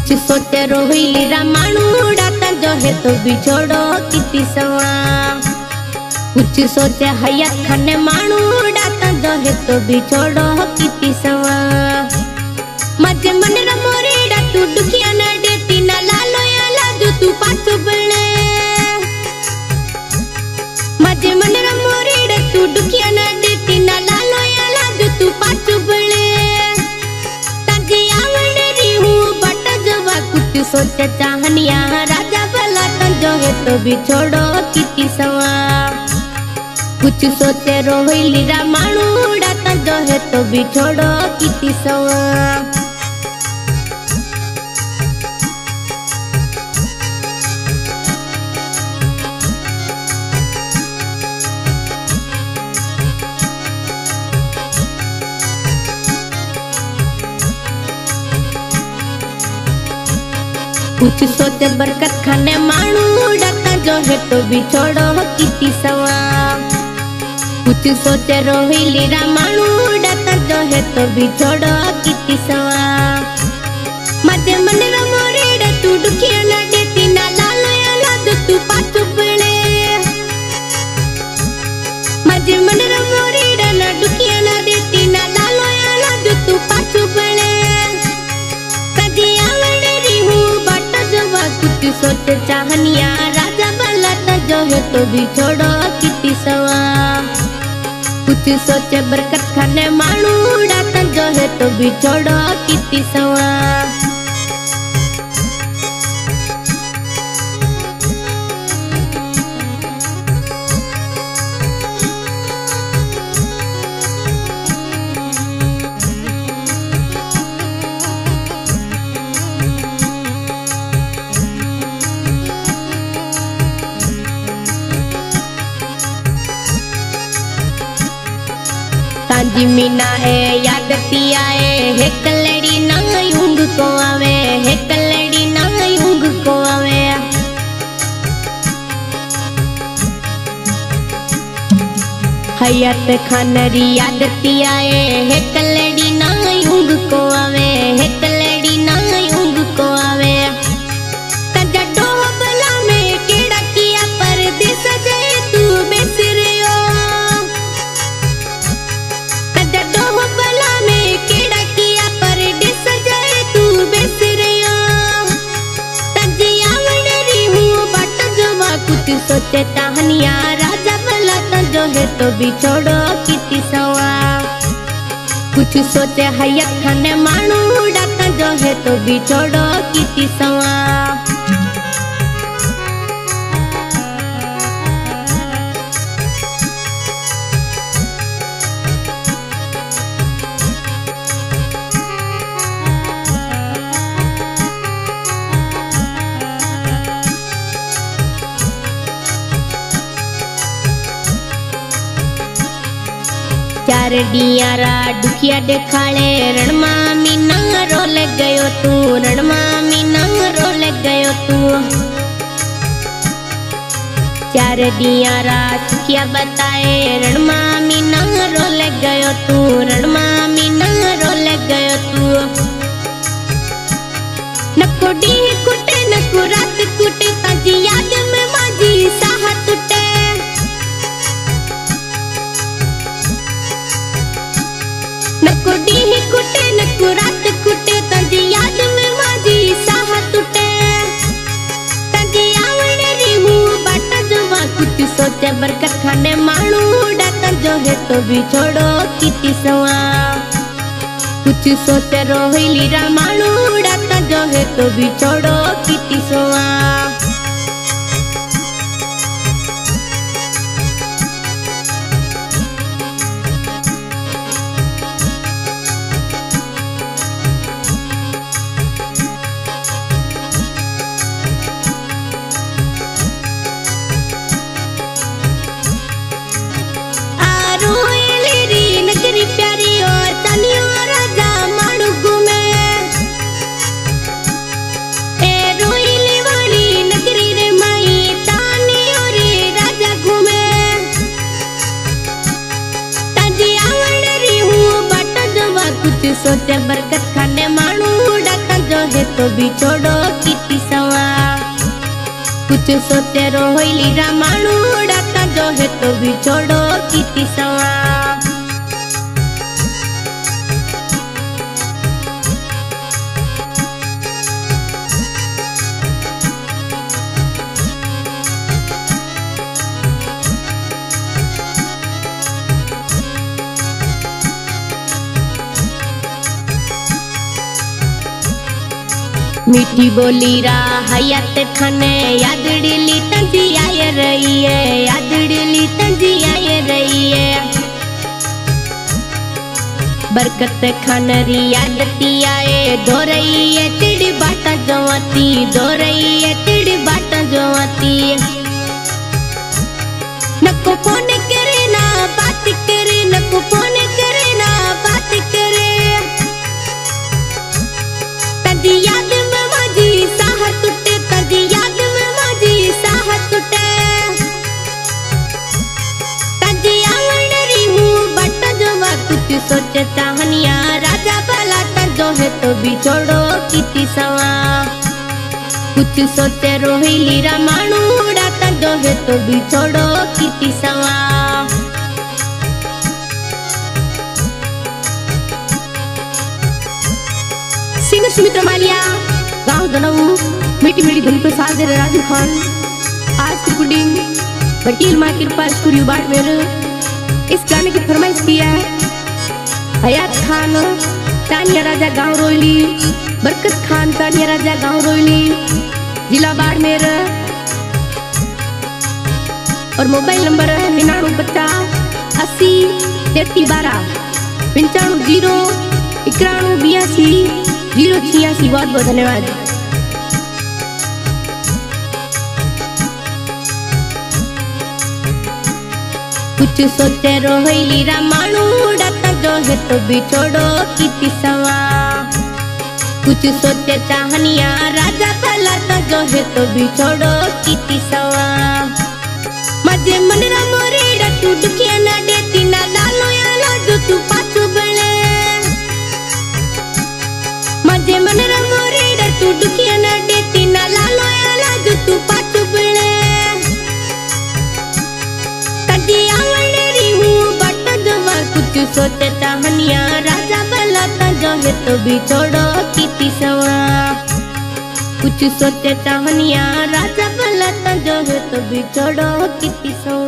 कुछ सोचे रोहिली रामाणू डाता जो है तो भी छोड़ो किती सवा। कुछ सोचे हयात खाने मानू डाता जो है तो भी छोड़ो किती सवा। मजे मन मोरे डातू दुखिया ना देती ना लालो या लाजू तू पाछो बने। मजे मन मोरे डातू दुखिया ना देती ना लालो या लाजू तू पाछो बने। ताजी आवड़े री हूँ बट जवा कुछ सोचे चाहनिया राजा भला जो है तो भी छोड़ो किती सवा। कुछ सोचे रोहिली रामाणू डाता जो है तो भी छोड़ो किती सवा। कुछ सोचे बरकत खाने मानू डाता जो है तो भी छोड़ो किती सवा। कुछ सोचे रोहिली रामाणू डाता जो है तो भी छोड़ो किती सवा। मजे मन मोरे डातू दुखिया ना देती ना लालो या लाजू तू पाछो बने। मजे मन मोरे डाना दुखिया ना देती ना लालो या लाजू तू पाछो बने। कुछ सोचे चाहनिया राजा भला जो है तो भी छोड़ो किती सवा। कुछ सोचे बरकत खाने मानू डाता जो है तो भी छोड़ो किती सवा। तांजी मीना ए याद पिया है कलड़ी ना यूंग को आवे है कलड़ी ना यूंग को आवे। हयात खानरी याद पिया है कलड़ी ना यूंग को आवे है कलड़ी ना यूंग को आवे। तजा डोबला में केड़ा किया परदेस जाए तू बेसरियो। कुछ सोचे चाहनिया राजा भला जो है तो भी छोड़ो किती सवा। कुछ सोचे हयात खाने मानू डाता जो है तो भी छोड़ो किती सवा। चार डियारा दुखिया देखाड़े रणमा मीना रोल गयो तू रणमा मीना रोल गयो तू। चार डियारा सुखिया बताए रणमा मीना रोल गयो तू रणमा मीना रोल गयो तू। नको डी कुटे नको रात कुटे ताजी याद में माजी साह टूटे। नको डी कुटे नको रात कुटे ताजी याद में माजी साह टूटे। ताजी आवड़े री हूँ बाटा जवा कुछ सोचे बरकत खाने मानू डाता जो है तो भी छोड़ो किती सवा। कुछ सोचे रोहिली रामाणू डाता जो है तो भी छोड़ो किती सवा। प्यारी और तनियो राजा मानू घूमे। ए रोइली वाली नगरी रे माई तानियो रे राजा घूमे। ताजी आवड़ री हूँ बाट जवा कुछ सोचे बरकत खाने मानू डाता जो है तो भी छोड़ो किती सवा। कुछ सोचे रोहिली रामाणु डाता जो है तो भी छोड़ो किती सवा। मीठी बोली रा हयात खाने याद डिली तंजी आए रही है, याद डिली तंजी आए रही है। बरकत खानरी यादती आए दो रही है तिड़ी बाटा जवाती, दो रही है तिड़ी बाटा जवाती। नको फोन करे ना बात करे, नको फोन करे ना बात करे। तंजी याद सोचे चाहनिया राजा भला जो है तो भी छोड़ो किती सवा। कुछ सोचे रोहिली रामाणु डाता जो है तो भी छोड़ो किती सवा। सिंगर सुमित्रा मालिया, गाँव दनऊ, मीठी मीठी धुन पे साथ दे रहे राजू खान। आज की पुडिंग वकील माँ कृपा स्टूडियो बाड़मेर। इस गाने की फरमाइश की है हयात खान तानिया राजा गांव रोयली, बरकत खान तानिया राजा गांव रोयली, जिला बाड़मेर। और मोबाइल नंबर 9950 80 33 12 95 0 91 82 086। बहुत बहुत धन्यवाद। कुछ सोचे रोहिली रामाणु डाता जो है तो भी छोड़ो किती सवा। कुछ सोचे चाहनिया राजा भला जो है तो भी छोड़ो किती सवा। मजे मनरा मोरे डटू दुखिया ना देती ना लालो या लो जो तू पाछू बले। मजे मनरा मोरे डटू दुखिया ना देती ना लालो या लो जो तू पाछू बले। कुछ सोचे चाहनिया राजा भला जो है तो भी छोड़ो किती सवा। कुछ सोचे चाहनिया राजा भला जो है तो भी छोड़ो किती सवा।